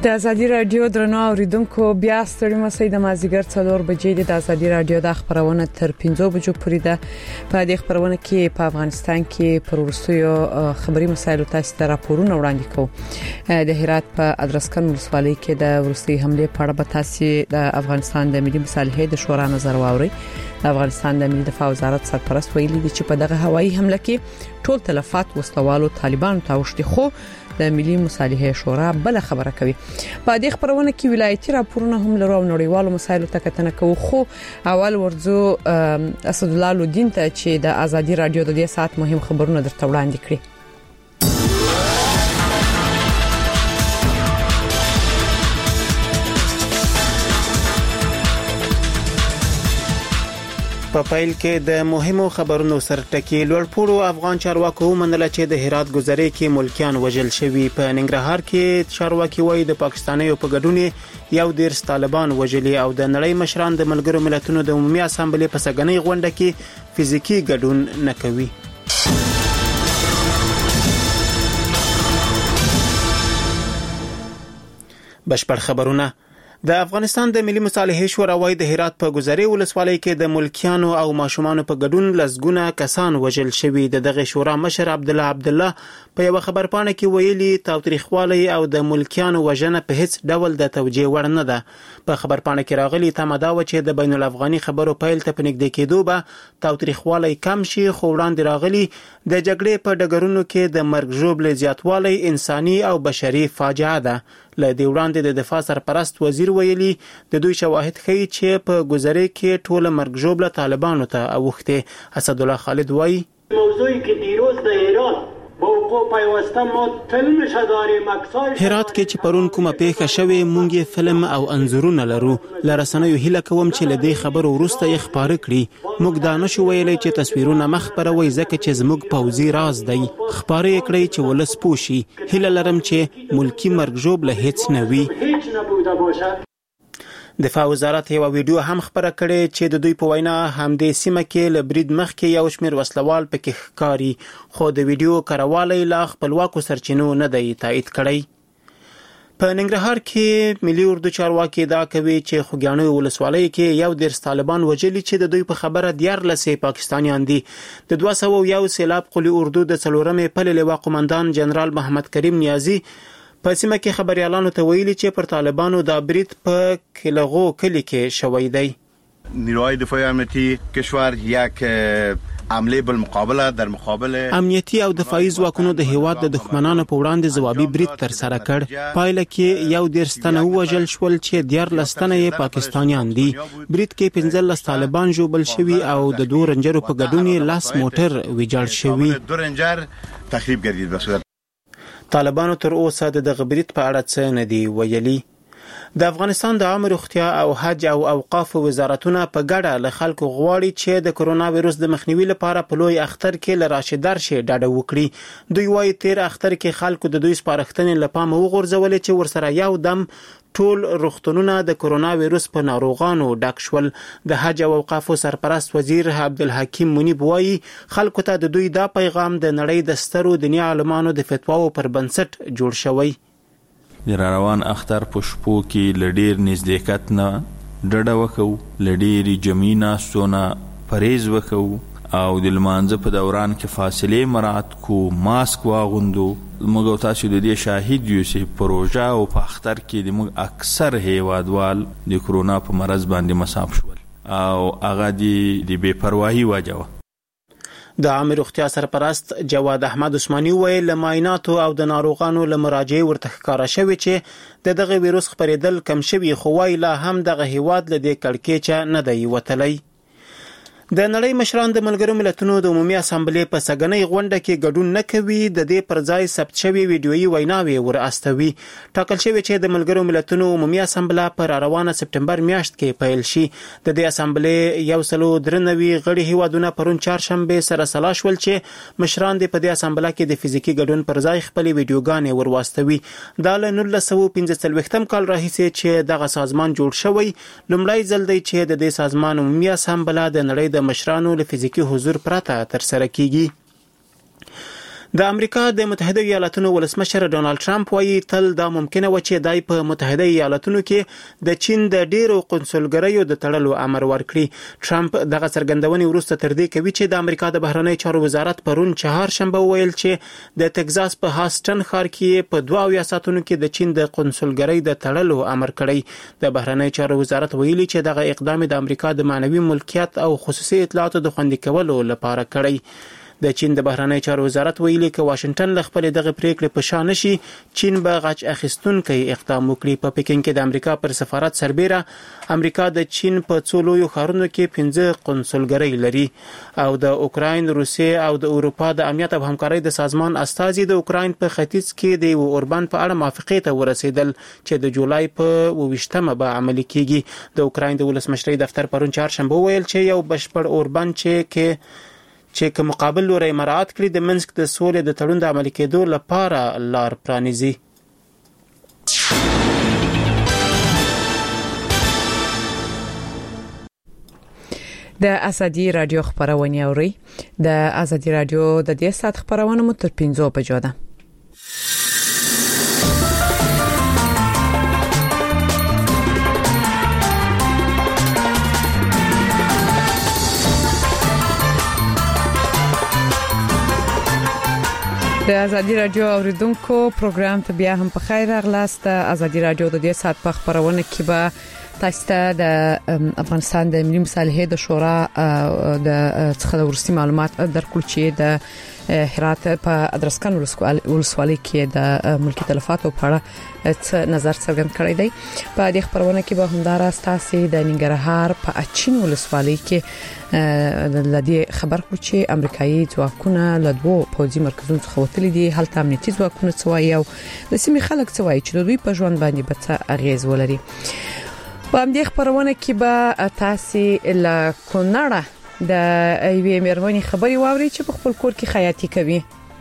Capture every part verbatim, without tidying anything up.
د ازادي رادیو درنو اوریدونکو بیا ستړي مسئ د مازیګر څلور بجې د ازادي رادیو د خبرونه تر پنځه بجو پورې ده. په دې خبرونه کې په افغانستان کې پر وروستیو خبري مسایلو تاسو ته راپورونه وړاندې کوو. د هرات په ادرسکن ولسوالۍ کې د وروستي حمله په اړه به تاسو د افغانستان د ملي مصالحې د شورا نظر واوري. د افغانستان د ملي دفاع وزارت سرپرست ویلي دی چې په دغه هوایي حمله کې ټول تلفات وسلوالو طالبانو ته وشتي، خو د ملي مصالحې شورا بل خبره کوي. په دې خبرونه کې ولایتي راپورونه هم لرو او نړیوالو مسایلو ته کتنه کوو. خو اول ورځو اسد الله لودین ته چې د ازادي رادیو د دې سات مهم خبرونه درته وړاندې کړي. په پیل کې د مهمو خبرونو سرټکی لوړپوړو افغان چارواکو منل چې د هرات گذرې کې ملکیان وژل شوي. په ننګرهار کې چارواکي وایي د پاکستانیو په ګډون یو ډیر طالبان وژلي او د نړۍ مشران د ملګرو ملتونو د عمومي اسامبلې په سګنۍ غونډه کې فزیکی ګډون نه کوي. بشپړ خبرونه. د افغانستان د ملي مصالحې شورا وايي د هرات په گذرې ولسوالۍ کې د ملکیانو او ماشومان په ګډون لسګونه کسان وژل شوي. د دغه شورا مشر عبد الله عبد الله په یو خبرپاڼه کې ویلي تاوتریخوالي او د ملکیانو وژنه په هیڅ ډول د توجیه وړ نه ده. په خبرپاڼه کې راغلي تمدا و چې د بین الافغاني خبرو پیل ته پنځګد کېدو به تاوتریخوالي کم شي، خو وړاندې راغلي د جګړې په ډګرونو کې د مرګ ژوبل زیاتوالی انساني او بشري فاجعه ده. له دې وړاندې د دفاع سرپرست وزیر ویلي د دوی شواهد ښیي چې په گذرې کې ټول مرګ ژوبل طالبانو ته اوښته. اسد الله خالد وایي موضوعی که دیروز در ایران با وقوع پیوسته ما فیلمش داریم، عکسای هرات کې چې پرون کومه پیښه شوې مونږ فلم او انځورونه لرو. لرسنیو هیله کوم چې لدی خبرو وروسته یې خبره کړي. موږ دا نشو ویلای چې تصویرونه مخبروي ځکه چې زموږ پوزي راز دی. خبره کړی چې ولس پوشي. هیله لرم چې ملکی مرګ ژوبل هیڅ نه وي. هیچ نبوده باشد. دفاع وزارت یو ویډیو هم خبره کړې چې د دوی په وینا همدې سیمه کې ل برید مخکې یو شمېر وسلوال پکې ښکاري، خو د ویډیو کاروالی لا خپلواکو سرچینو نه دی تایید کړی. په ننګرهار کې ملي اردو چارواکي دا کوي چې خوګیاڼو ولسوالۍ کې یو ډیر طالبان وژلي چې د دوی په خبره دیارلسې پاکستانیان دي. د دوه سوه یو سیلاب قلی اردو د څلورمې پلې لواء قومندان جنرال محمد کریم نیازی په سیمه کې خبريالانو ته ویلي چې پر طالبانو د برید په کلغو کلی کې شوی دی. نیروهای دفاعی امنیتی کشور یک عمله بالمقابله در مقابل امنیتی او دفاعي ځواکونو د هیواد د دښمنانو په وړاندې ځوابي برید تر سره کړ. پایله کې یو ډیر ستنه وژل شول چې دیار لستنه یې پاکستانیان دي. برید کې پنځلس طالبان ژوبل شوي او د دوه رنجرو په ګډون لاس موټر ویجاړ شوی. دو رنجر تخریب گردید به صورت طالبانو تر اوسه د دغه برید په اړه څه نه دی ویلي. د افغانستان د عامه روغتیا او حج او اوقاف وزارتونه په ګډه له خلکو غواړي چې د کرونا وایرس د مخنیوي لپاره په لوی اختر کې ل راشدار شي ډاډه وکړي. دوی وايي تیر اختر کې خلکو د دوی سپارښتنې لپاره وغورځول چې ورسره یو دم ټول روغتونونه د کرونا وایرس په ناروغانو ډک شول. د حج او اوقاف سرپرست وزیر عبدالحکیم منیب وايي خلکو ته د دوی دا پیغام د نړۍ د سترو دنیا عالمانو د فتواو پر بنسټ جوړ شوی. د روان اختر په شپو کې لډیر نزدېکت نه ډډه وکړو، لډیری جمینا سونه پریز وکړو او د لمانځه په دوران کې فاصله مراعات کو، ماسک واغوندو. موږ تاسو د دې شاهد یو چې پروژه او په اختر کې د موږ اکثر هیوادوال د کرونا په مرض باندې مصاب شول او هغه د بے پروايي وجوه. د عامه روغتیا سرپرست جواد احمد عثماني ویل له معایناتو او د ناروغانو له مراجعې ورته ښکارا شوی چې د دغه وایرس خپرېدل کم شوی، خو وايي لا هم دغه هیواد له دې کړکېچه نه دی وتلی. د نړۍ مشران د ملګرو ملتونو د عمومي اسامبلې په سګنۍ غونډه کې ګډون نه کوي. د دې پر ځای ثبت شوی ویډیويي ویناوي ور استوي. ټاکل شوی چې د ملګرو ملتونو عمومي اسامبله پر روانه سپټمبر میاشت کې پیل شي. د دې اسامبلې یو سلو درنوي غړي هیوادونه پرون چهارشنبه سره سلا شول چې مشران د په دې اسامبله کې د فزیکی ګډون پر ځای خپل ویډیوګانې ور واستوي. دا له نولس سوه پنځه څلوېښتم کال راهیسې چې دغه سازمان جوړ شوی لومړی ځل دی چې د دې سازمان عمومي اسامبله د نړۍ د مشرانو له فزیکی حضور پرته تر سره کیږي. د امریکا د متحده ایالاتونو ولسمشر ډونالد ټرمپ وایي تل دا ممکنه و چې دای په متحده ایالاتونو کې د چین د ډیرو قنصلګریو د تړلو امر ورکړي. ټرمپ دغه څرګندونې وروسته تر دې کوي چې د امریکا د بهرنی چارو وزارت پرون چهارشنبه ویل چې د تگزاس په هاستن ښار کې په دوه اویا ساعتونو کې د چین د قنصلګری د تړلو امر کړی. د بهرنی چارو وزارت ویلي چې دغه اقدام د امریکا د معنوي ملکیت او خصوصي اطلاعاتو د خوندي کولو لپاره کړی. د چین د بهرنی چارو وزارت ویلي چې واشنگټن له خپل دغه پریکړې په شان شي چین به غچ اخیستونکي اقدام وکړي. په پکین کې د امریکا پر سفارت سربېره امریکا د چین په څو لویو ښارونو کې پنځه قنصلګرۍ لري او د اوکراین، روسیې او د اروپا د امنیت او همکارۍ د سازمان استازي د اوکراین په ختیځ کې د اوربان په اړه موافقې ته ورسېدل چې د جولای په اوویشتمه به عملي کیږي. د اوکراین د ولسمشرۍ دفتر پرون چهارشنبه ویل چې یو بشپړ اوربان چې کې چې کوم مقابل لوري مراعات کړي د منسک د سولې د تړون د عملي کېدو لپاره لار پرانیزي. د ازادي رادیو خبرونه اوري. د ازادي رادیو د دې سات خبرونه مو تر پنځو بجو ده. د ازادي رادیو اوریدونکو پروګرام ته بیا هم په خیر راغلاست. ازادي رادیو د دې سات په خبرونه کې به تاسو ته د افغانستان د ملي مصالحې د شورا د څخه ورسي معلومات درکړو چې د هرات په ادرسکن ولسوالۍ کې د ملکی تلفاتو په اړه نظر څرګند کړی دی. په دې خبرونه کې به همدارا تاسو د ننګرهار په اچین ولسوالۍ کې د دې خبر کړو چې امریکایي ځواکونه له دوه پوځي مرکزونو څخه وتلي دي. هلته امنیتي ځواکونه څوایي او د سیمې خلک څوایي چې د دوی په ژوند باندې به څه اغیز ولري. په همدې خبرونه کې به تاسو له کونړه د ایوې مېرمنې خبري واوري چې په خپل کور کې خیاطي کوي.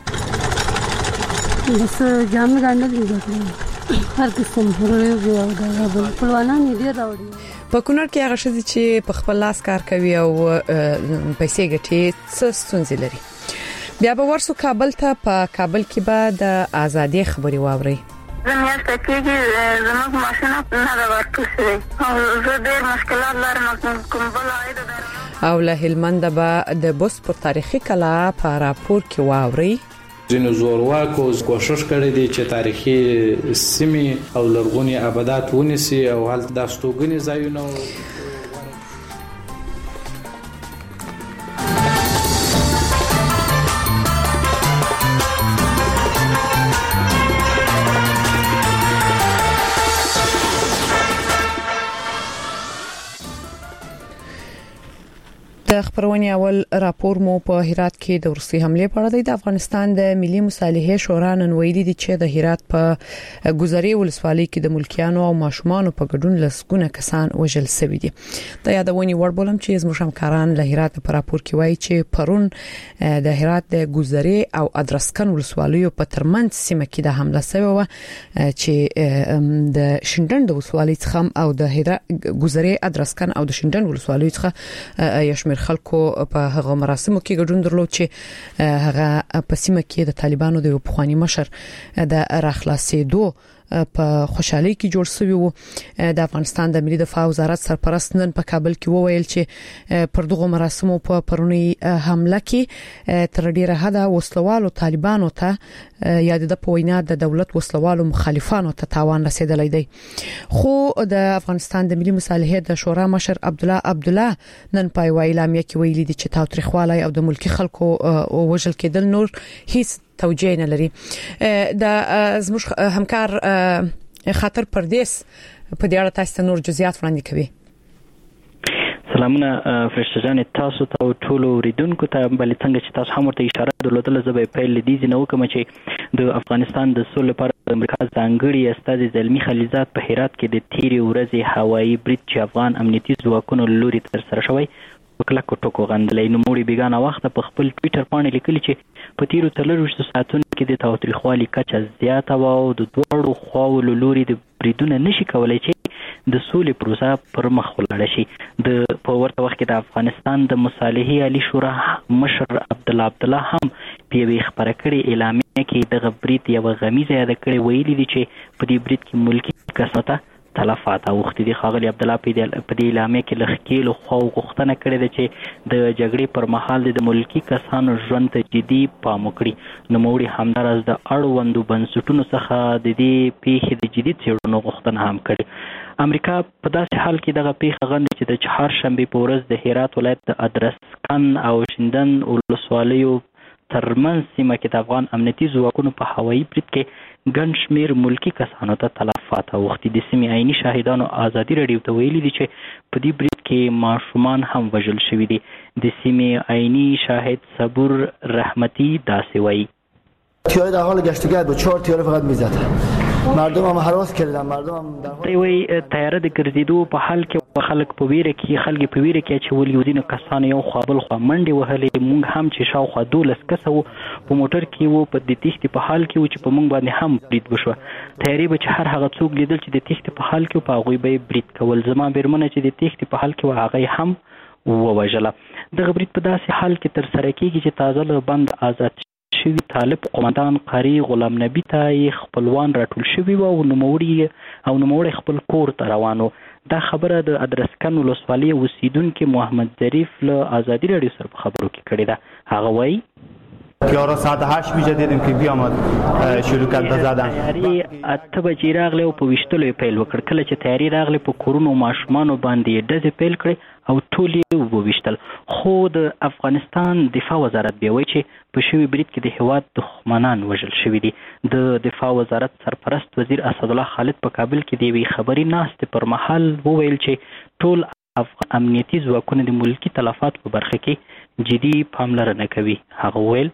بس جام غاندل دي هر قسم هروي او دا خپلوانان دې راوړي. په کونړ کې هغه شذ چې په خپل لاس کار کوي او پیسې ګټي څه ستونزې لري. بیا به ورسو کابل ته. په کابل کې به د ازادي خبري واوري. زمير تکیږي زموږ ماشینه نه دا ورکوي او زه ډېر مشکلات لرم کوم بل عاید او له هلمند به د بوس پر تاریخي کلا په راپور کې واوري. ځینو زورواکو کوشش کړی دی چې تاریخي سیمې او لرغونی آبادات ونیسي او هلته د استوګنې ځایونه د خبرونې اول راپور مو په هرات کې د روسي حمله په اړه دی. د افغانستان د ملي مصالحې شورا نن ویلي دي چې د هرات په ګذري ولسوالۍ کې د ملکیانو او ماشومان په ګډون لسګونه کسان وژل شوي دي. د یادونې وړ بولم چې زموږ همکاران له هرات په راپور کې وایي چې پرون د هرات د ګذري او ادرسکن ولسوالیو په ترمنځ سیمه کې د حمله شوی و چې د شینډن د ولسوالۍ څخه او د هرات ګذري ادرسکن او د شینډن ولسوالۍ څخه یشمیر خلکو په هغه مراسمو کې ګډون درلود چې هغه په سیمه کې د طالبانو د پخوانی مشر د راخلاصېدو په خوشحالي کې جوړ شوی وو. د افغانستان د ملي دفاع وزارت سرپرست نن په کابل کې وویل چې پر دغه مراسمو په پرونی حمله کې تر ډیره حد وسلوالو طالبانو ته یا د پوینا د دولت وسلوالو مخالفانو ته تاوان رسیدلی دی. خو د افغانستان د ملي مصالحې د شورا مشر عبد الله عبد الله نن په ویلامه کې ویلي دي چې تاوتریخوالی او د ملکی خلکو وژل کېدل نور هیڅ توجیه نه لري. د زموږ همکار خاطر پردیس په دې اړه تاسو نور جزئیات وړاندې کوي. سلامونه فرشته جان تاسو ته ټول اوریدونکو ته بل څنګه چې تاسو هم ورته اشاره درلودل زه به پیل لیدي نه وکم چې د افغانستان د سولې لپاره د امریکا ځانګړي استازي زلمی خلیزات په هرات کې د تیری ورځې هوایي برید چې افغان امنیتي ځواکونو لوري تر سره شوی وکړه کوټو غندلې نو موري بیگانه وخت په خپل ټوئیټر باندې لیکلی چې په تیرو څلورویشتو ساعتونو کې د تاوتریخوالي کچه زیاته وه او د دواړو خواو له لوري د بریدونه نشي کولی چې د سولې پروسه پر مخ ولاړه شي. د په ورته وخت کې د افغانستان د مصالحې عالي شورا مشر عبدالله عبدالله هم په یوې خپره کړې اعلامیه کې دغه برید یوه غمیزه یاده کړې، ویلي دي چې په دې برید کې ملکي کسانو ته تلفات اوښتي دي. ښاغلي عبدالله په دې اعلامیه کې له ښکېلو خواو غوښتنه کړې ده چې د جګړې پر مهال د ملکي کسانو ژوند ته جدي پام وکړي. نوموړي همداراز د اړوندو بنسټونو څخه د دې پیښې د جدي څېړنو غوښتنه هم کړې. امریکا په داسې حال کې دغه پیښه غندي چې د چهارشنبې په ورځ د هرات ولایت د ادرسکن او شیندن ولسوالیو ترمنځ سیمه کې د افغان امنیتي ځواکونو په هوایي برید کې ګڼ شمېر ملکي کسانو ته تلفات اوښتي. د سیمې عیني شاهدانو ازادي راډیو ته ویلي دي چې په دې برید کې ماشومان هم وژل شوي دي. د سیمې عیني شاهد صبور رحمتی داسې وایي: تیاره در حال گشتگرد بود، چهار تیاره فقط میزد. مردم هم حراس کردن، مردم هم در حال وی تیاره د ګرځېدو په حال کې خلک په ویره کې خلک په ویره کې چې ولې ودینه کسان یو خوا بل خوا منډې وهلې. مونږ هم چې شاوخوا دولس کسه وو په موټر کې وو، په د تېښتې په حال کې وو چې په مونږ باندې هم برید وشوه. تیارې به چې هر هغه څوک لیدل چې د تېښتې په حال کې په هغوی به یې برید کول. زما بیرمنه چې د تېښتې په حال کې وه هغه یې هم ووژله. دغه برید په داسې حال کې ترسره کېږي چې تازه له بند آزاد شوي طالب قومندان قاری غلام نبی ته یې خپلوان راټول شوي وو او نوموړي او نوموړی خپل کور ته روان و. دا خبره د ادرسکن ولسوالۍ اوسیدونکي محمد ظریف له ازادي راډیو سره په خبرو کې کړې ده. هغه وایي: یارا ساعت هشت میشه دیدیم که بیامد شروع کرد به زدن. تیاری اته بجې راغلی او په ویشتلو یې پیل وکړ. کله چې تیاری راغلی په کورونو ماشومانو باندې یې ډزې پیل کړې او ټول یې وویشتل. خو د افغانستان دفاع وزارت بیا وایي چې په شوي برید کې د هېواد دښمنان وژل شوي دي. د دفاع وزارت سرپرست وزیر اسدالله خالد په کابل کې د یوې خبري ناستې پر مهال وویل چې ټول افغان امنیتي ځواکونه د ملکي تلفات په برخه کې جدي پاملرنه کوي. هغه وویل: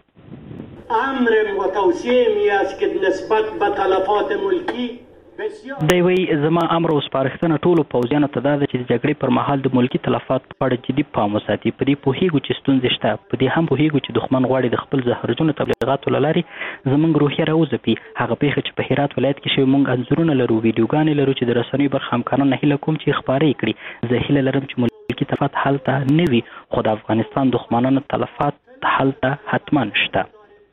امر متوسیم است که نسبت به تلفات ملکی دی وی زما امر او سپارښتنه ټولو پوځیانو ته دا ده چې د جګړې پر مهال د ملکي تلفات په اړه جدي پام وساتي. په دې پوهېږو چې ستونزې شته، په دې هم پوهېږو چې دښمن غواړي د خپل زهرجنو تبلیغاتو له لارې زموږ روحیه راوځپي. هغه پیښه چې په هرات ولایت کې شوې، موږ انځورونه لرو، ویډیوګانې لرو چې د رسنیو برخه همکاران هیله کوم چې خپاره یې کړي. زه هیله لرم چې ملکي تلفات هلته نه وي، خو د افغانستان دښمنانو تلفات هلته حتما شته.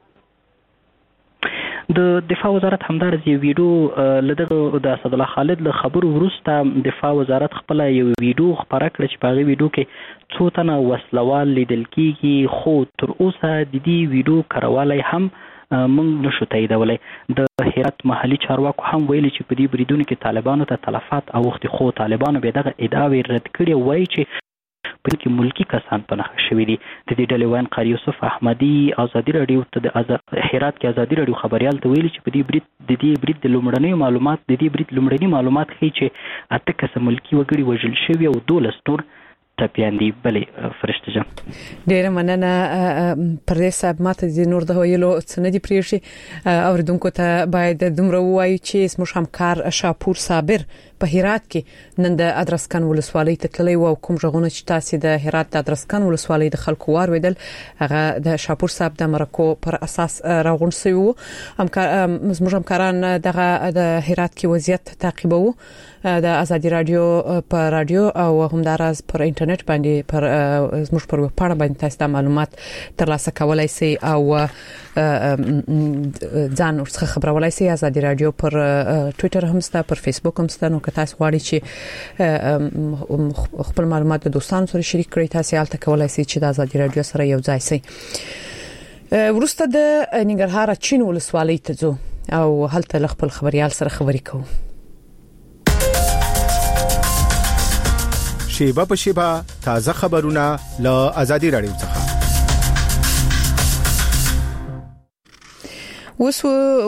د دفاع وزارت همدارس یو ویډیو له دغه د اسدالله خالد له خبرو وروسته دفاع وزارت خپله یو ویډیو خپره کړه چې په هغې ویډیو کې څو تنه وسلوال لیدل کېږي، خو تر اوسه د دې ویډیو کروالی هم موږ نشو تاییدولی. د هرات محلي چارواکو هم ویلي چې په دې بریدونو کې طالبانو ته تلفات اوښتي، خو طالبانو بیا دغه ادعاوې رد کړي او وایي چې په کې ملکی کسان په نښه شوي دي. د دې ډلې ویاند قاری یوسف احمدي ازادي راډیو ته د هرات کې ازادي راډیو خبریال ته ویلي چې په دې برید د دې برید د لومړنیو معلومات د دې برید لومړني معلومات ښیي چې اته کسه ملکي وګړي وژل شوي او دولس نور ټپیان دي. بلې فرشته جان ډېره مننه پردیس صاحب. ماته د نور د ویلو څه نه دي پرېښي. اوریدونکو ته باید دومره ووایو چې زموږ همکار شاپور صابر په هرات کې نن د ادرسکن ولسوالۍ ته تللی و او کوم غږونه چې تاسو د هرات د ادرسکن ولسوالۍ د خلکو وارویدل هغه د شاپور صاحب د مرکو پر اساس راغون شوی وو. همکار زموږ همکاران دغه د هرات کې وضعیت تعقیبوي د ازادي رادیو په رادیو او همداراز پر انټرنیټ باندې پر زموږ پر ویبپاڼه باندې تاسو د معلومات ترلاسه کولای شئ او ځان ورڅخه خبرولای شئ. ازادي رادیو پر ټوئیټر هم ستا، پر فیسبوک هم ستا. نو که تاسو غواړئ چې خپل معلومات د دوستانو سره شریک کړئ، تاسو هلته کولای شئ چې د ازادي رادیو سره یو ځای شئ. ورسته د ننګرهار چین ولسوالۍ ته ځو او هلته خپل خبريال سره خبرې کوو. شیبه په شیبه تازه خبرونه له ازادي رادیو څخه. اوس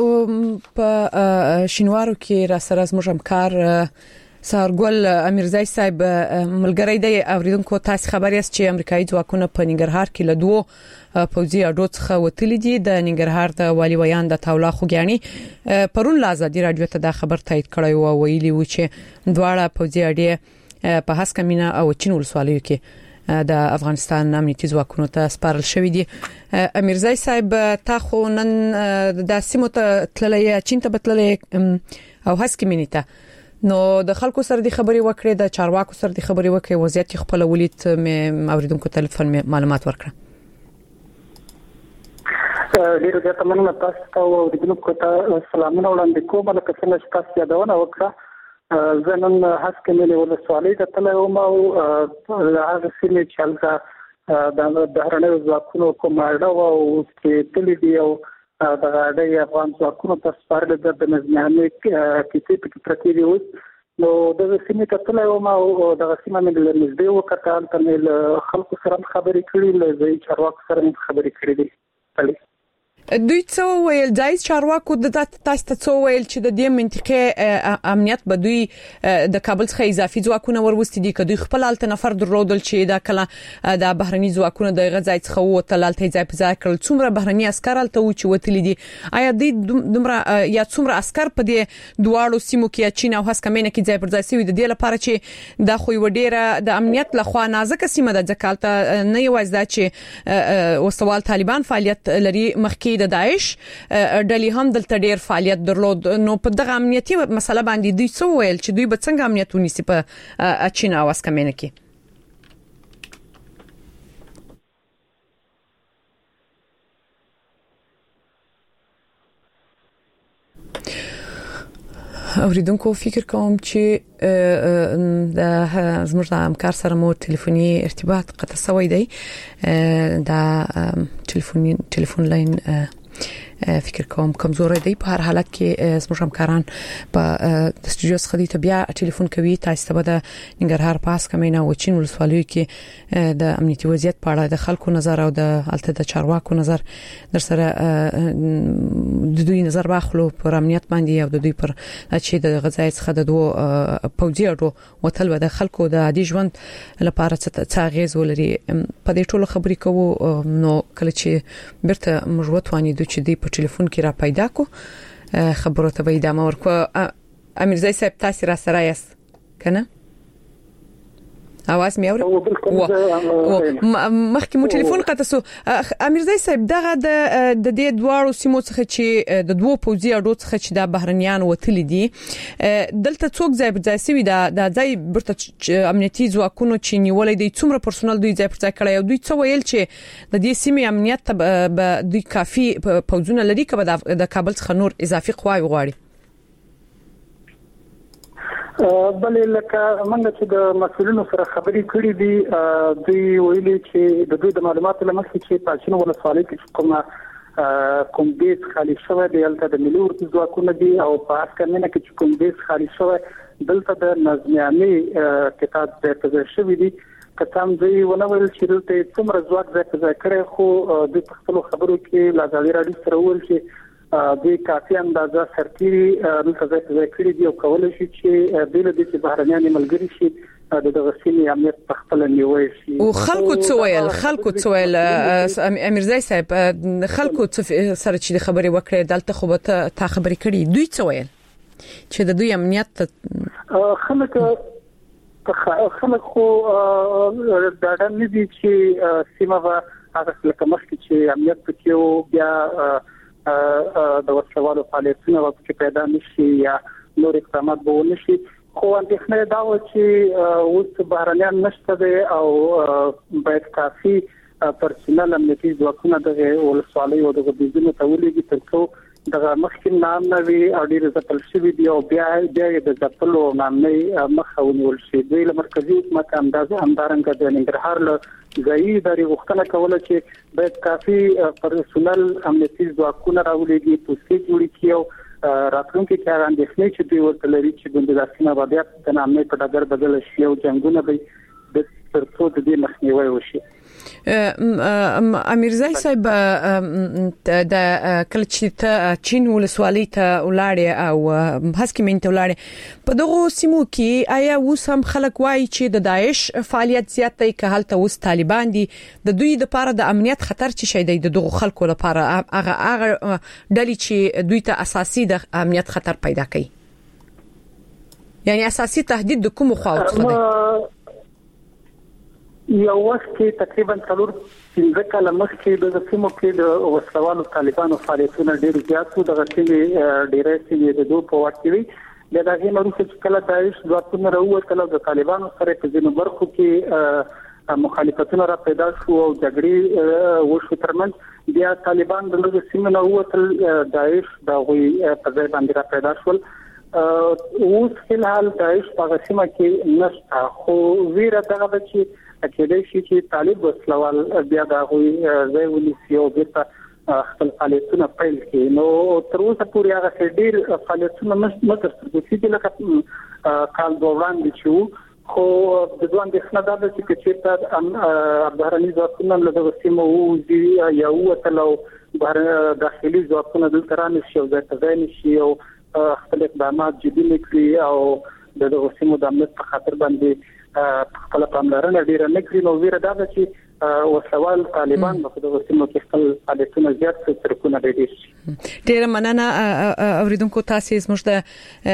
په شینوارو کې را سره زموږ همکار سارګل امیرزای صاحب ملګری دی. اوریدونکو تاسو خبر یاست چې امریکایي ځواکونه په ننګرهار کې له دوه پوځي اډو څخه وتلي دي. د ننګرهار د والي ویان د تاولا خوګیانی پرون لا ازادي رادیو ته دا خبر تایید کړی او ویلي و چې دواړه پوځي اډې په هسکمینه او چین ولسوالیو کې د افغانستان امنیتي ځواکونو ته سپارل شوې دي. امیرزای صاحب تاسو نن د سیمو ته تللې چین ته بتللې او هڅه کوي ته نو د خلکو سره د خبري وکړې د چارواکو سره د خبري وکړې وضعیت خپل ولید مې اوریدونکو تلیفون معلومات ورکړه. ډیره زیاته مننه تاسو ته او اوریدونکو ته سلامونه وړاندې کوم. لکه څنګه چې تاسو یادونه وکړه زه نن هڅه کوم ولسوالۍ ته تللی وم او هغه سیمې چې هلته د بهرنیو ځواکونو کومه اړه وه او چې تللي دي او د غاډۍ افغان ځواکونو ته سپارل د نظمیانې کیسې پکې پرتې دي. اوس نو دغه سیمې ته تللی وم او دغه سیمه مې له نږدې وکتل. هلته مې له خلکو سره خبرې کړي، له ځایي چارواکو سره مې خبرې کړي دي. دوی څو ویل ځای چارواکو د تاسو ته څو ویل چې د دې منطقې امنیت به دوی د کابل څخه اضافي ځواکونه وروستي دي، کدی خپل الته نفر درلودل چې دا کله د بهرني ځواکونو د غځای څخه وته لاlte ځای په ځای کړل څومره بهرني عسكر الته و چې وتلی دي؟ آیا د دومره یا څومره عسكر په دې دواړو سیمو کې چین او هسکمینه کې ځای پر ځای سوي د دې لپاره چې دا خو وډیره د امنیت لخوا نازک سیمه د ځکالته نه یوازې دا چې وسوال طالبان فعالیت لري مخکې د داعش ډلې هم دلته ډیر فعالیت درلود. نو په دغه امنیتي مسله باندې دوی څه ویل چې دوی به څنګه امنیت ونیسي په چین او هسکمینه کې؟ اوریدونکو فکر کوم چې د زموږ د همکار سره مو ټلیفوني ارتباط قطع شوی دی. د ټلیفوني ټلیفون لاین فکر کوم کمزوري دی. په هر حالت کې زموږ همکاران په د استودیو څخه دی ته بیا ټلیفون کوي تاسو ته د ننګرهار پاس کمینه او چین ولسوالیو کې د امنیتي وضعیت په اړه د خلکو نظر او د الته د چارواکو نظر در سره د دوی نظر واخلو پر امنیت باندې او د دوی پر چې د غځای څخه د دوه پوځي اډو وتل و د خلکو د عادي ژوند لپاره څه غیز ولري. په دې ټولو خبرې کوو نو کله چې برته موږ وتوانې د چې دی په ټلیفون کې را پیدا کو خبرو ته به ادامه ورکو. امیرزای صاحب تاسو را سره یاست کنه؟ اواز مې اوري مخکې مو ټلیفون قطع شو. امیرزای صاحب دغه د دې دواړو سیمو څخه چې د دوه پوځي اډو څخه چې د بهرنیان وتلی دي دلته څوک ځای پر ځای سوي د ځای برته امنیتي ځواکونو چې نیولې دي څومره پرسونل دوی ځای پر ځای کړی او دوی څه ویل چې د دې سیمې امنیت به دوی کافي پوځونه لري که د کابل څخه نور اضافي قواوی غواړي؟ بلې لکه موږ چې د مسؤلینو سره خبرې کړې دي دوی ویلي چې د دوی د معلوماتو له مخې چې په چین ولسوالۍ کې کومه کوم بیس خالي شوی دی هلته د ملي اردو ځواکونه دي او په هسکمینه کې چې کوم بیس خالي شوی دلته د نظمیانې کتاب ځای په ځای شوي دي. که څه هم دوی ونه ویل چې دلته څومره ځواک ځای په ځای کړی خو دوی په خپلو خبرو کې له ازادي راډیو سره وویل چې دوی کافي اندازه سرتیري دلته ځای په ځای کړي دي او کولی شي چې بېله دې چې بهرنیان یې ملګري شي د دغه سیمې امنیت په خپله نیوی شي. او خلکو څه ویل خلکو څه ویل امیرزای صاحب خلکو سره چې د خبرې وکړې دلته خو به تا خبرې کړي دوی څه ویل چې د دوی امنیت خلک خلک خو ډاډه نه دي چې سیمه به هغه لکه مخکې چې امنیت پکې و بیا د وسلوالو فعالیتونه وکړي پیدا نشي یا نور اقدامات به ونشي. خو اندېښنه دا و چې اوس بهرنیان نشته دي او باید کافي پرسونل امنیتي ځواکونه د ولسوالۍ او د بيزونو ته ولېږي ترڅو دغه مخکې نام نه وي او ډېر ځپل شوي دي او بیا بیا د ځپلو نامې مخه ونیول شي. دوی له مرکزي حکومت اندازه همدارنګه د ننګرهار له ځایي ادارې غوښتنه کوله چې باید کافي پرسونل امنیتي ځواکونه راولېږي پوسټې جوړې کړي او راتلونکي کې هغه اندېښنې چې دوی ورته لري چې د دې سیمه به بیا د نامې په ډګر بدل شي او جنګونه به د ترڅو د دې مخنیوي وشي. امیرزای صاحب د کله چې چین ولسوالۍ ته ولاړې او هسکمین ته ولاړې په دغه سیمو کې آیا اوس هم خلک وایي چې د داعش فعالیت زیات دی که هلته اوس طالبان دي د دوی لپاره د امنیت خطر چې شي دی د دغه خلکو لپاره هغه هغه ډلې چې دوی ته اساسي د امنیت خطر پیدا کوي یعنی اساسي تهدید د کوم خواو څخه دی؟ یو وخت کې تقریبا څلور پنځه کاله مخکې د سیمو کې د وسلوالو طالبانو فعالیتونه ډېر زیات وو. دغه سیمې ډېرې سیمې د دوه په وخت کې د دغه مروسه چې کله داعش ځواکونه راووتل د طالبانو سره په ځینو برخو کې مخالفتونه را پیدا شو او جګړې وشو ترمنځ بیا طالبان د لږ سیمه نه ووتل داعش د غوي په ځای باندې را پیدا شول. اوس فلحال داعش په سیمه کې نشته خو ویره دغه چې کېدای شي چې طالب وسلوال بیا د غوي ځای ونیسي او بیرته خپل فعالیتونه پیل کړي. نو تر اوسه پورې هغه ډېر فعالیتونه متر څرګندې لکه کال دوران دي چې خو د ځوان د خندا د چې چې بهرني ځواکونه له دغه سیمو وځي یا وتلو بهر داخلي ځواکونه دلته رانشي او ځای ځای نشي او خپل اقدامات جدي نکړي او د دغه سیمو د امنیت په خاطر باندې خپل پاملرنه ډیره نکړي. نو ویره دا ده چې وسوال طالبان په دغه سیمو کې خپل فعالیتونه زیات ترکونه ډېر شي. ډیره مننه اوریدونکو تاسو زموږ د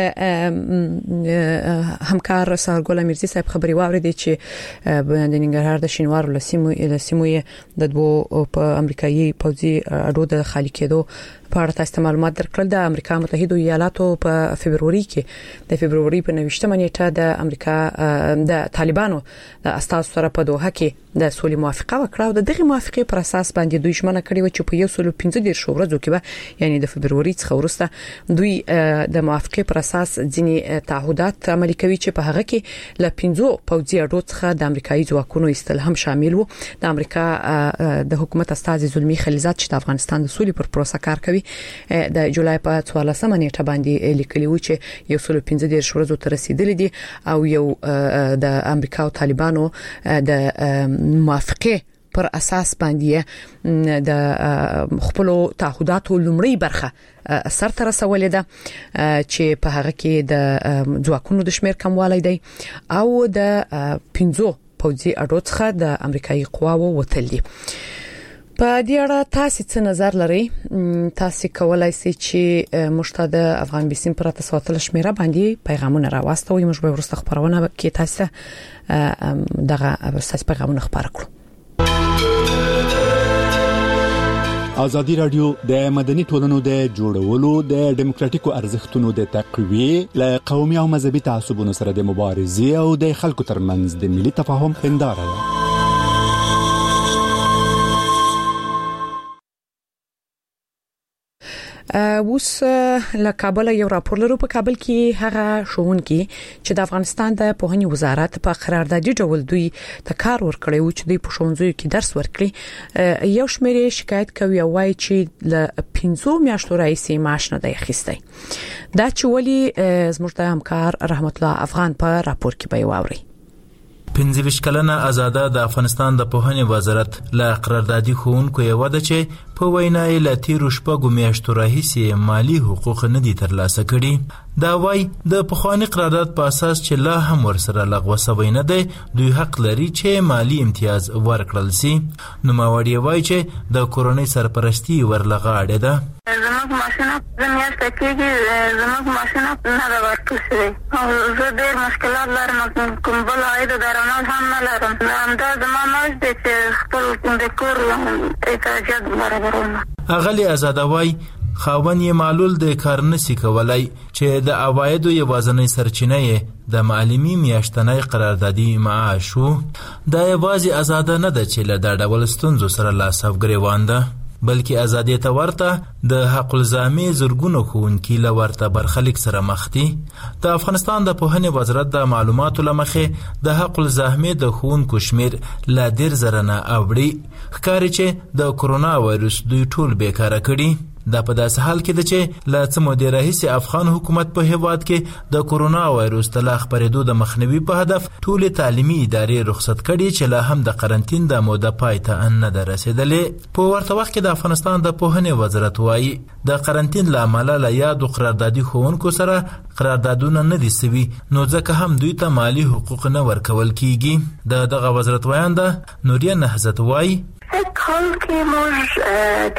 همکار سارګل امیرزي صاحب خبري واوریدي چې د ننګرهار د شینوار ولسمو ولسمو د دوه په امریکایي پوځي اډو د خالي کېدو په اړه تاسو معلومات درکړل. د امریکا متحده ایالاتو په فبرवरी کې د فبرवरी په نوښتمه نیټه د امریکا د طالبانو د استاذ سره په دوحه کې د سولې موافقه وکړه او د دغه موافقې پر اساس باندې دوی ژمنه کړې و چې په یو سل پنځه دېرش ورځو کې به یعنی د فبرवरी څخه وروسته دوی د موافقې پر اساس ځینی تعهدات عملي کوي چې په هغه کې ل پنځو پوځي اډو څخه د امریکایي ځواکونو استل هم شامل وو. د امریکا د حکومت استاذ زلمی خلیزات چې د افغانستان د سولې پر پروسه کار کوي د جولای په څوارلسمه نیټه باندې لیکلی و چې یو سل پنځه دېرش ورځو ته رسیدلې دي او یو د امریکا او طالبانو د موافقه پر اساس باندې د خپل تعهداتو لومړی برخه سر تر رسولې ده چې په هغه کې د ځواکونو د شمیر کموالی دی او د پنځو پوځي اډو څخه د امریکایي قواو وتل دي. په دې اړه تاسو څه نظر لرئ؟ تاسو کولای شئ چې مشتاق افغان بیسیم پر تاسو تل شمیره باندې پیغامونه راوستوي. موږ به ورسته خبرونه کې تاسو دغه اساس پیغامونه خبر کړو. ازادي رادیو د مدني ټولنو د جوړولو د ډیموکراتیکو ارزښتونو د تقویه ل قومي او مذهبي تعصبونو سره د مبارزې او د خلکو ترمنځ د ملي تفاهم هنداره ده. اوس له کابل یو راپور لرو. په کابل کې هغه شوونکي چې د افغانستان د پوهنې وزارت په قراردادي ډول دوی ته کار ورکړی و چې دوی په ښوونځیو کې درس ورکړي یو شمېر شکایت کوي او وايي چې ل پنځو میاشتو راځي معاش نه دی اخیستی. دا چې ولي زموږ د همکار رحمت الله افغان په راپور کې به واوري. پنځه ویشت کلنه آزاده د افغانستان د پوهنې وزارت له قراردادي ښوونکو یو د چې په وینا یې له تیرو شپږو میاشتو راهیسې مالی حقوق نه دي ترلاسه کړي. دا وایي د پخواني قرارداد په اساس چې لا هم ورسره لغوه شوی نه دی دوی حق لري چې مالی امتیاز ورکړل شي. نوموړی وایي چې د کورنۍ سرپرستی ورلغاړې ده. زموږ ماشینه زمیاشته کېږي زموږ ماشینه نه ده ورکړل شوی او زه ډېر مشکلات لرم کوم بل عاید درآمد هم نه لرم. همدا زما معاش دی چې خپل د کور احتیاجات برابروم. اغلې آزاده وایي خاوند یې معلول د کار نشي کولای چې د عوایدو یوازینۍ سرچینه یې د معلمي میاشتنی قراردادي معاش وو. دا یوازې آزاده نه ده چې له دا ډول ستونزو سره لاس او ګریوان ده بلکې ازادي ته ورته د حق الزامي زرګونو ښوونکي له ورته برخلیک سره مخ دي. د افغانستان د پوهنې وزارت د معلوماتو له مخې د حق الزامي د ښوونکو شمیر لا ډېر زره نه اوړي. ښکاري چې د کرونا وایرس دوی ټول بیکاره کړي. دا په داسې حال کې ده چې له څه مودې راهیسې افغان حکومت په هیواد کې د کرونا وایرس ته لا خپرېدو د مخنیوي په هدف ټولې تعلیمي ادارې رخصت کړي چې لا هم د قرنطین د موده پای ته نه ده رسېدلې. په ورته وخت کې د افغانستان د پوهنې وزارت وایي د قرنطین له امله له یادو قراردادي ښوونکو سره قراردادونه نه دي سوي نو ځکه هم دوی ته مالي حقوق نه ورکول کیږي. د دغه وزارت ویانده نوریه نهضت وایي حال کې موږ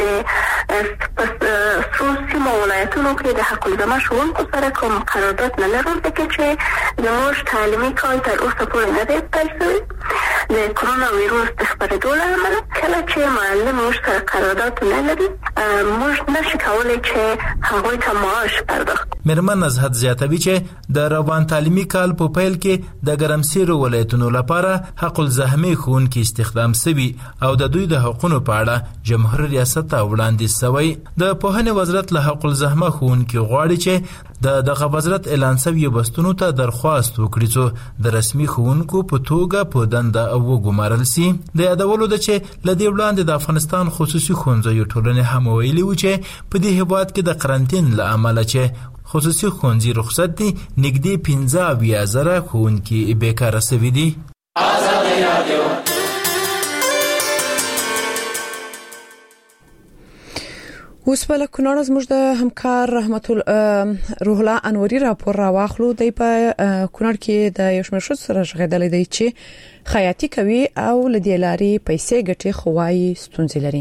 د سوسیمو ولایتونو کې د حق الزامه ښوونکو سره کوم قرارداد نه لرو ځکه چې زموږ تعلیمي کال تر اوسه پورې نه دی پیل شوی. د کرونا وایروس د خپرېدو له امله کله چې معلم موږ سره قرارداد نه لري موږ نشو کولی چې هغوی ته معاش پرداخت. میرمن نزهت زیاتوي چې د روان تعلیمي کال په پیل کې د ګرمسیرو ولایتونو لپاره حق الزحمه ښوونکي استخدام شوي او د دوی د حقوقو په اړه جمهور ریاست ته وړاندیز شوی. د پوهنې وزارت له حق الزحمه ښوونکي غواړي چې د دغه وزارت اعلان شوی بستونو ته درخواست وکړي چې د رسمي ښوونکو په توګه په دنده وګمارل شي. د یادولو ده چې له دې وړاندې د افغانستان خصوصي ښوونځیو ټولنې هم ویلي و چې په دې هېواد کې د قرنطین له امله چې خصوصي ښوونځي رخصت دي نږدې پنځه اویا زره ښوونکي بیکاره شوي دي. ازادي رادیو اوس په کونړ زموږ د همکار رحمت الله روح الله انوري راپور راواخلو. دی په کونړ کې د یو شمېر ښځو سره ژغېدلې دی چې خیاطي کوي او له دې لارې پیسې ګټي خو وايي ستونزې لري.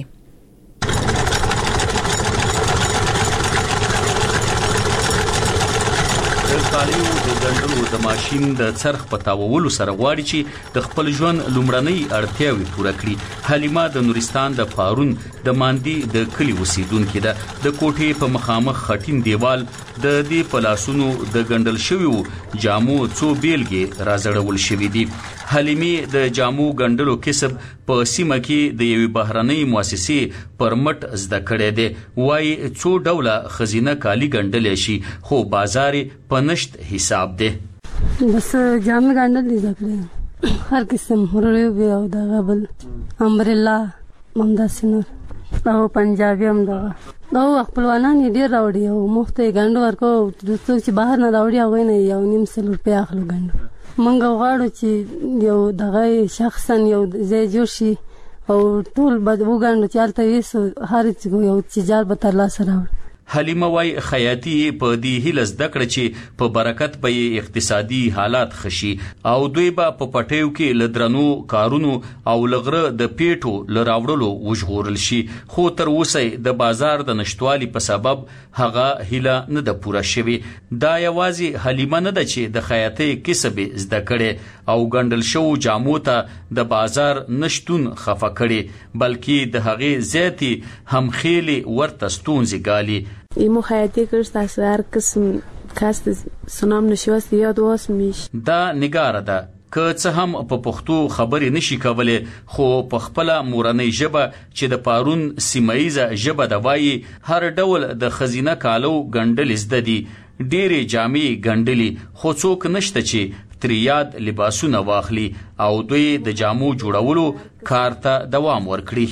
کالیو د ګنډلو د ماشين د څرخ په تاوولو سره غواړي چې د خپل ژوند لومړنۍ اړتیاوې پوره کړي. حلیمه د نورستان د پارون د ماندی د کلی اوسیدونکې ده. د کوټې په مخامخ خټین دیوال د دې پلاسونو د ګنډل شویو جامو څو بیلګې رازړول شوې دي. حلیمه د جامو ګنډلو کسب په سیمه کې د یوې بهرنۍ مؤسسې پر مټ زده کړې ده. وايي څو ډوله خزینه کالی ګنډل شي خو بازار په نشت حساب ده. بس جامې ګنډل دي ځکه هر قسم هرړیو به او دا غبل امبرلا ممداسنور او پنجابي هم دا دا خپلوانان ډیر راوړي او مفته ګنډ ورکو د څو چې بهر نه راوړي هغه نه یو نیم سل روپیا اخلو ګنډ. منګه غواړو چې یو دغه شخصا یو ځای جوړ شي او ټول بد وګڼو چې البته یې هر څه یو تجارت به تر لاسه راوړي. حلیمه وای خیاطي په دې هیله زده کړه چې په برکت به اقتصادي حالات خشي او دوی به په پټیو کې لدرنو کارونو او لغره د پیټو لراوړلو وژغورل شي. خو تر اوسه د بازار د نشټوالي په سبب هغه هیله نه ده پوره شوی. دا یوازې حلیمه نه ده چې د خیاطي کسب زده کړي او ګنډل شو جامو ته د بازار نشټون خفه کړي بلکې د هغې زیاتی هم خېلي ورته ستونزې ګالي. ایمو خیاطی کرد تاسو هر قسم کاست سنام نشوست یاد واس میش. دا نگاره ده که څه هم په پښتو خبرې نشي کولای خو په خپل مورنۍ ژبه چې د پارون سیمایزه ژبه د وایي هر ډول د خزینه کالو ګنډل زده دي. ډېرې جامې ګنډلي خو څوک نشته چې تریاد لباسونه واخلي او دوی د جامو جوړولو کار ته دوام ورکړي.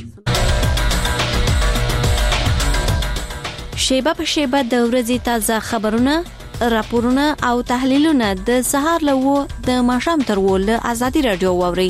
شیبه په شیبه د ورځې تازه خبرونه، راپورونه او تحلیلونه د سهار له و د ماښام تر و له ازادي رادیو واوري.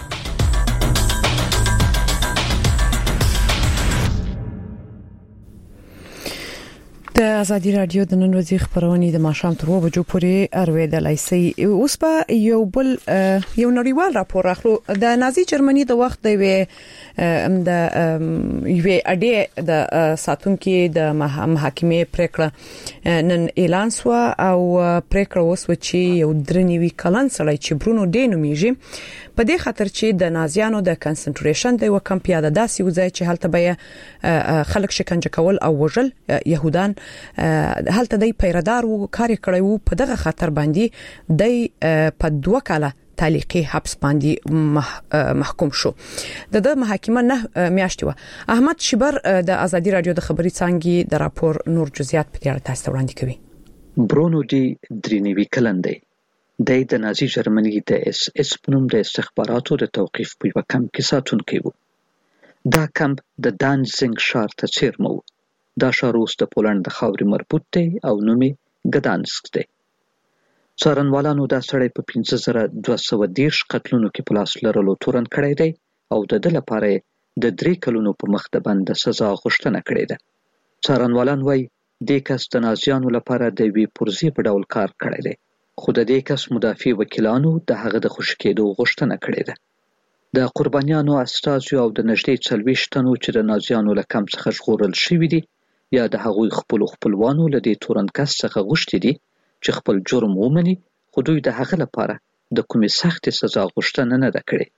د ازادي رادیو د نن ورځې خبرونه د ماښام تر و بجو پورې ارویدلای سي. اوس په یو بل یو نړیوال راپور اخلو. د نازي جرمني د وخت د وی ام د یو اډې د ساتونکو د محاکمې پریکړه نن اعلان شو او پریکړه وسو چې یو درنوي کلن سړی چې برونو ډینو میږي په دې خاطر چې د نازیانو د کنسنټریشن د وکم پیاده داسي وځي چې هلته به خلک شکنجه کول او وژل يهودان هلته د پیردار وو کار کړی وو. په دغه خاطر باندې د په دوه کاله تعلیقي حبس باندې محکوم شو. د د محاکمه نه میاشتې و. احمد شبر د ازادي رادیو د خبري څنګه د راپور نور جزئیات په اړه تاسو وړاندې کوي. برونو ډي درینوي کلندې د نازي جرمني د اس اس پنوم د استخباراتو د توقيف په یو کم کې ساتونکی وو. دا کمپ د دانزنګ ښار ته چیرمو. دا ښار اوس د پولند د خاورې مربوط دی او نوم یې ګدانسک دی. څارنوالانو دا سړی په پنځه زره دوه سوه دېرش قتلونو کې په لاس لرلو تورن کړی دی او د ده لپاره د درې کلونو په مخ د بند سزا غوښتنه کړې ده. څارنوالان وایي دې کس د نازیانو لپاره د یوې پرزې په ډول کار کړی دی خو د دې کس مدافع وکیلانو د هغه د خوشي کېدو غوښتنه کړې ده. د قربانیانو استازیو او د نږدې څلوېښت تنو چې د نازیانو له کمپ څخه ژغورل شوي دي یا د هغوی خپلو خپلوانو له دې تورن کس څخه غوښتي دي چې خپل جرم ومني خو دوی د هغه لپاره د کومې سختې سزا غوښتنه نه ده کړې.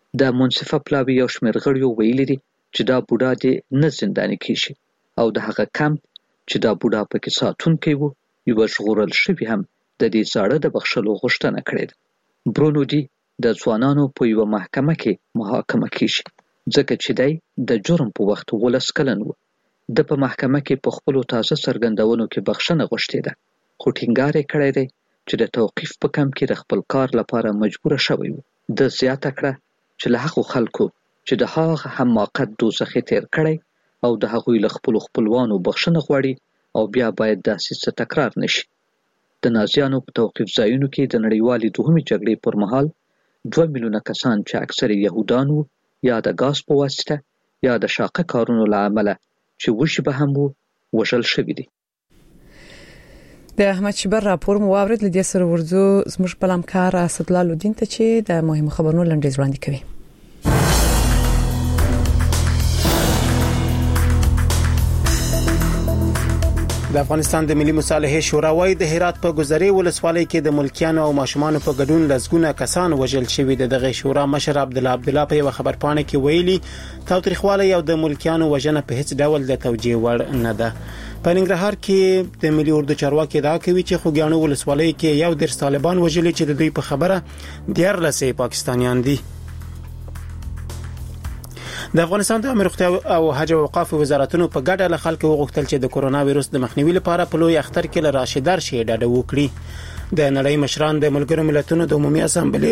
د منصفه پلاوي یو شمېر غړیو ویلي دي چې دا بوډا دې نه زنداني کیږي او د هغه کمپ چې دا بوډا پکې ساتونکی و یوه ژغورل شوي هم د دې زاړه د بخښلو غوښتنه کړې ده. برونو ډي د ځوانانو په یوه محکمه کې محاکمه کیږي ځکه چې دی د جرم په وخت ولس کلن و. د په محکمه کې په خپلو تازه څرګندونو کې بخښنه غوښتې ده، خو ټینګار یې کړی دی چې د توقیف په کمپ کې د خپل کار لپاره مجبوره شوی و. د زیاته کړه چې له هغو خلکو چې د هغه هم موقت دوزخي تیر کړی او د هغوی له خپلو خپلوانو بخښنه غواړي او بیا باید داسې څه تکرار نشي. د نازیانو په توقیف ځایونو کې د نړیوالې دوهمې جګړې پر مهال دوه میلیونه کسان چې اکثر یهودان وو یا د ګاز په واسطه یا د شاقه کارونو له امله چې وشي به هم وو وژل شوي دي. د احمد شبر راپور مو واورید. لدې سره ورځو زموږ بل همکار اسدالله لودین ته چې د مهمو خبرونو لنډیز وړاندې کوي. د افغانستان د ملي مصالحې شورا وايي د هرات په ګذرې ولسوالۍ کې د ملکیانو او ماشومانو په ګډون لسګونه کسان وژل شوي دي. دغه شورا مشر عبد الله عبد الله په یو خبرپاڼه کې ویلي تاوتریخوالی او د ملکیانو وژنه په هیڅ ډول د توجیه وړ نه ده. په ننګرهار کې د ملي اردو چارواکي ادعا کوي چې خوګیانو ولسوالۍ کې یو ډیر طالبان وژلي چې د دوی په خبره دیارلسه پاکستانیان دي. د افغانستان د امر روغتیا او حج او اوقاف وزارتونو په ګډه له خلکو وغوښتل چې د کورونا وایروس د مخنیوي لپاره په لوی اختر کې له راشدار شي ډاډه وکړي. د نړۍ مشران د ملګرو ملتونو د عمومي اسامبلې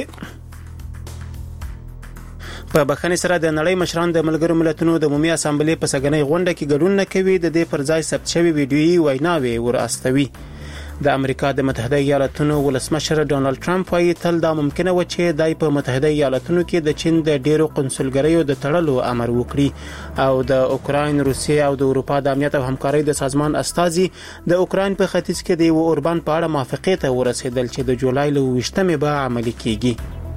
په بخښنې سره د نړۍ مشران د ملګرو ملتونو د عمومي اسامبلې په سګنۍ غونډه کې ګډون نه کوي. د دې پر ځای ثبت شوی ویډیويي ویناوي ورأستوي. د امریکا د متحده ایالاتونو ولسمشر ډونالد ټرمپ وايي تل دا ممکنه و چې دای په متحده ایالاتونو کې د چین د ډیرو قنصلګریو د تړلو امر وکړي او د اوکراین، روسیې او د اروپا د امنیت او همکارۍ د سازمان استازي د اوکراین په ختیځ کې د یو اوربان په اړه موافقه ته ورسېدل چې د جولای له ویشتمې به عملي کیږي.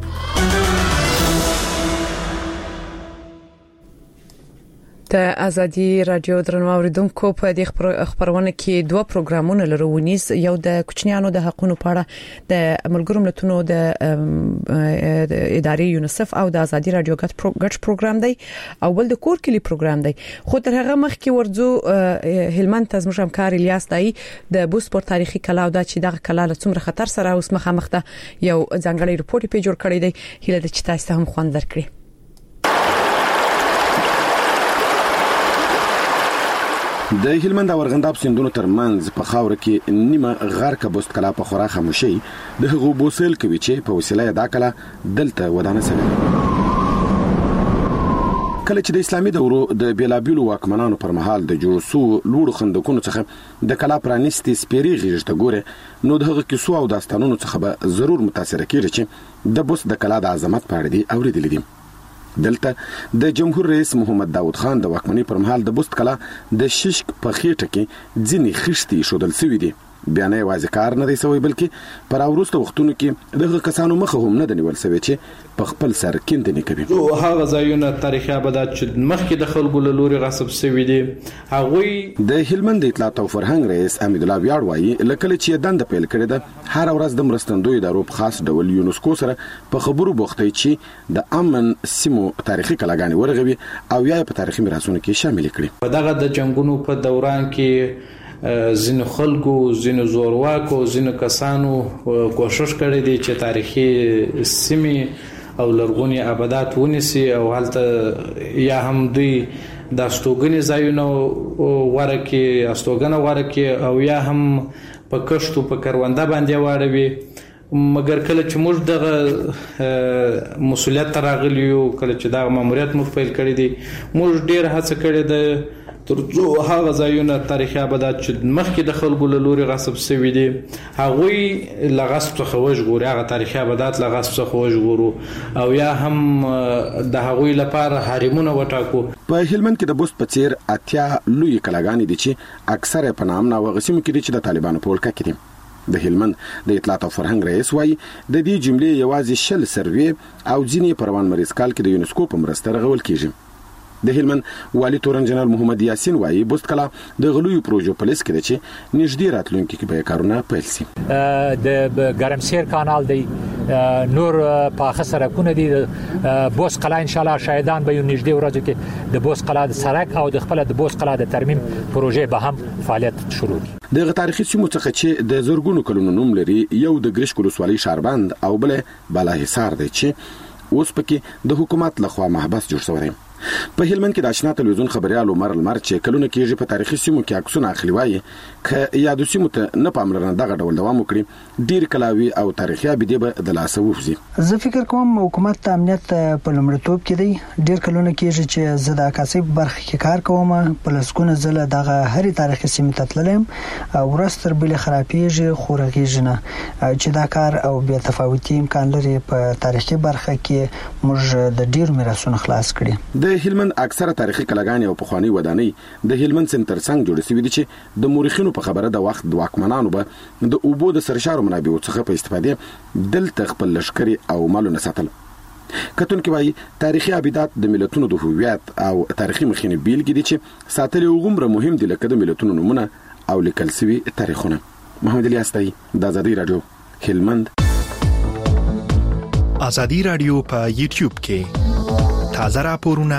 د ازادي رادیو درنو اوریدونکو په دې خبرونه کې دوه پروګرامونه لرو. ونیز یو د کوچنیانو د حقوقو په اړه د ملګرو ملتونو د ادارې یونیسف او د ازادي رادیو ګټ پروګرام دی او بل د کور کلی پروګرام دی. خو تر هغه مخکې ورځو هلمند ته زموږ همکار الیاس دای د بوسپور تاریخي کلا او د چې دغه کلا له څومره خطر سره اوس مخامخ ده یو ځانګړی رپورټ په جوړ کړی دی. هیله ده چې تاسو هم خوند درکړي. د هلمند او ارغنداب سیندونو ترمنځ په خاور کې نیمه غرق بوست کلا په خورا خاموشي د هغو بوسل کوي چې په وسیله دا کلا دلته ودانه سوي. کله چې د اسلامي دورو د بیلابیلو واکمنانو پر مهال د جوړ سو لوړ خندقونو څخه د کلا پرانیستي سپيري غیرته ګوره نو دغه کیسو او داستانونو څخه به ضرور متاثر کیږي چې د بوست د کلا د عظمت په اړه دي اوریدل دي. دلته د جمهور رئیس محمد داود خان د واکمنۍ پر مهال د بوست کلا د ششک په خېټه کې ځینې خښتي شودل سوي دي. بیان یې واځي کار نه دی سوی بلکې پر اوروسته وختونو کې دغه کسانو مخه هم نه دنیول سوي چې په خپل سر کیندنې کوي. هغه ځایونه تاریخي ابدات چې مخکې د خلکو له لوري غصب سوي دي هغه د هلمند اطلاعات او فرهنګ رئیس امید الله ویاړ وایي لکه چې دند پیل کړی ده هر ورځ د مرستندوی ادارو په خاص ډول یونسکو سره په خبرو بوختي چې د امن سیمو تاریخي کلاګانې ورغوي او یا په تاریخي میراثونو کې شامل کړي. په دغه د جنگونو په دوران کې زینو خلکو زینو زورواکو زینو کسانو کوشش کړی دی چې تاریخي سیمې او لرغونی ابدات ونیسي او هلته یا هم دوی د استوګنې ځایونه ورکه استوګنه ورکه او یا هم په کښتو په کرونده باندې واړوي. مګر کله چې موږ دغه مسولیت راغلیو کله چې دغه ماموریت موږ پیل کړی دی موږ ډیر هڅه کړې ده ترڅو هغه ځایونه تاریخي ابدات چې مخکې د خلکو له لوري غصب شوي دي هغوی له غصب څخه وژغوري هغه تاریخي ابدات له غصب څخه وژغورو او یا هم د هغوی لپاره حرمونه وټاکو. په هلمند کې د بوست په څیر اتیا لوی کلاګانې دي چې اکثره په نام نه وغسیمو کې دي چې د طالبانو په ولکه کې دي. د هلمند د اطلاعات او فرهنګ رئیس وایي د دې جملې یوازې شل سروي او ځینې پروان مریض کال کې د یونسکو په مرسته رغول کیږي. د هلمند والي تورن جنرال محمد یاسین وایي بوست کلا د غلوی پروژو په لیست کې د چې نږدې راتلونکي کې به کارونه پیل شي. د ګرمسیر کانال دی نور په خسرکونه دي بوس قلا ان شاء الله شاهدان به نږدې ورځو کې د بوس قلا د سرک او د خپل د بوس قلا د ترمیم پروژې به هم فعالیت شروع کړي. د تاریخي سیمو څخه چې د زورګونو کلونو نوم لري یو د ګریش کولسوالي شاربند او بل بالاحصار دی چې اوس پکې د حکومت لخوا محبس جوړ شوی. په هلمند کې د آشنا تلویزیون خبريال عمر المر چې کلونه کېږي په تاریخي سیمو کې عکسونه اخلي وایي ک یادو سیمو ته نه پاملرنه دغه ډول دوام وکړي ډیر کلاوي او تاریخي ابدي به د لاسه ووځي. زه فکر کوم حکومت ته امنیت په لومړیتوب کې دی. ډیر کلونه کېږي چې زه د عکاسي برخه کې کار کوم. په لسګونه ځله دغه هرې تاریخي سیمه ته تللم او ورستر بل خرابېږي خورغېږي نه چې دا کار او بیا تفاوتي امکان لري په تاریخي برخه کې موږ د ډیر میراثونو خلاص کړي. د هلمند اکثره تاریخي کلاګانې او پخوانی ودانۍ د هلمند سنټر څنګه جوړ شوې دي چې د مورخینو په خبره د وخت د واکمنانو به د اوبو د سرشارو منابعو څخه په استفاده دلته خپل لشکري او مالونه ساتل. کتون کې وایي تاریخي ابدات د ملتونو د هویت او تاریخي مخینه بیلګې دي چې ساتل غومره مهم دي لکه د ملتونو نومونه او لیکل شوی تاریخونه. محمد علي استای د آزادی رادیو هلمند. آزادی رادیو په یوټیوب کې تازه راپورونه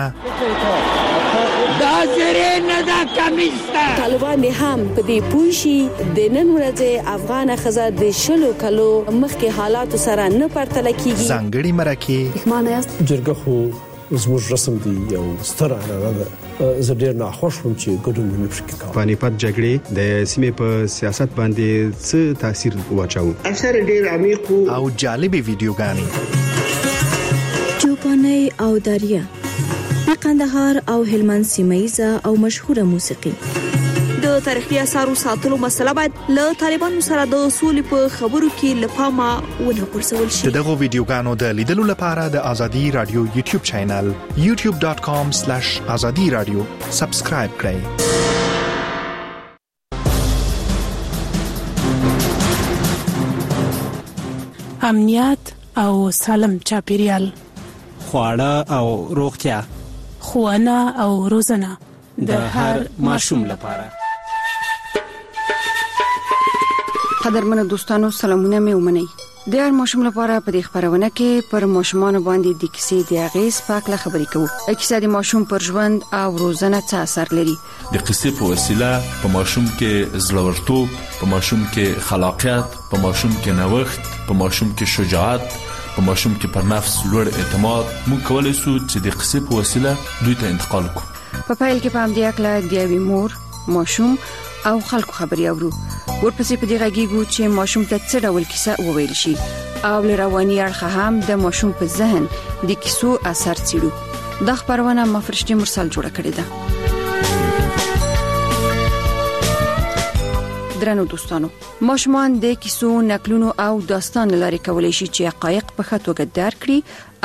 دا زری نه دا کمیسته طالبان هم په دې پوښي د نن ورځې افغان خزه د شلو کلو مخکې حالات سره نه پرتل کیږي. ځانګړي مرکه معنی جرګه خو زموږ رسم دی یو ستر عنعنه ده. زه ډیر ناخوښ وم چې ګډون نه پکې کوم. پانیپت جګړې د سیمې په سیاست باندې څه تاثیر واچاو؟ اثر ډیر عمیق او جالبې ویډیوګانې چوپاني او داریا د قندهار او هلمند سیمایزه او مشهوره موسیقي. د تاریخي اثارو ساتلو مسله باید له طالبانو سره د اصول په خبرو کې لپاره ونه پرسول شي. دغه ویډیوګانو د لیدلو لپاره د آزادی رادیو یوټیوب چینل یوټیوب ډاټ کام سلیش آزادی رادیو سبسکرایب کړئ. امنیت او سالم چاپیریال، خواړه او روغتیا، ښوونه او روزنه د هر ماشوم لپاره. قدرمنو دوستانو سلامونه مې ومنئ. د هر ماشوم لپاره په دې خبرونه کې پر ماشومان باندې د کیسې د اغیز په اړه خبرې کوو. کیسه د ماشوم پر ژوند او روزنه څه اثر لري. د قصې په وسیله په ماشوم کې زړورتوب، په ماشوم کې خلاقیت، په ماشوم کې نوښت، په ماشوم کې شجاعت، په ماشوم کې پر نفس لوړ اعتماد موږ کولای شو چې د قصې په وسیله دوی ته انتقال کړو. په پیل کې په همدې اړه د یوې مور، ماشوم او خلکو خبرې اورو. ورپسې په دې غږیږو چې ماشوم ته څه ډول کیسه وویل شي او له رواني اړخه هم د ماشوم په ذهن د کیسو اثر څېړو. دا خبرونه مفرشتي مرسل جوړه کړې ده. درنو دوستانو، ماشومان د کیسو، نقلونو او داستان لاري کولای شي چې حقایق په ښه توګه درک کړي